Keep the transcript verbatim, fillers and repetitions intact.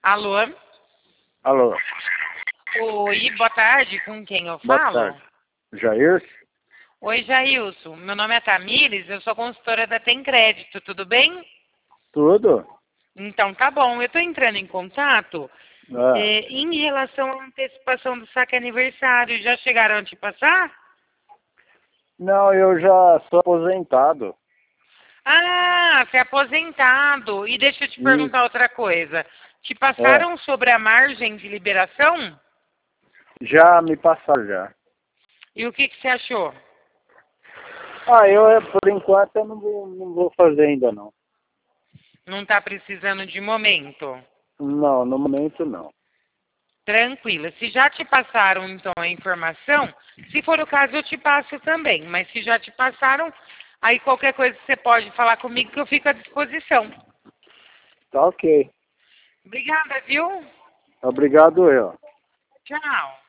Alô? Alô, Oi, boa tarde, com quem eu boa falo? tarde. Jair? Oi, Jailson, meu nome é Tamires, eu sou consultora da Tem Crédito, tudo bem? Tudo? Então tá bom, eu estou entrando em contato Ah, eh, em relação à antecipação do saque aniversário, já chegaram a te passar? não, eu já sou aposentado. Ah, você é aposentado, e deixa eu te Isso. perguntar outra coisa, te É, passaram sobre a margem de liberação? já me passaram já. E o que, que você achou? Ah, eu, eh, por enquanto, eu não vou, não vou fazer ainda não. Não está precisando de momento? Não, no momento não. Tranquila. Se já te passaram, então, a informação, se for o caso, eu te passo também. Mas se já te passaram, aí qualquer coisa você pode falar comigo que eu fico à disposição. Tá ok. Obrigada, viu? Obrigado eu. Tchau.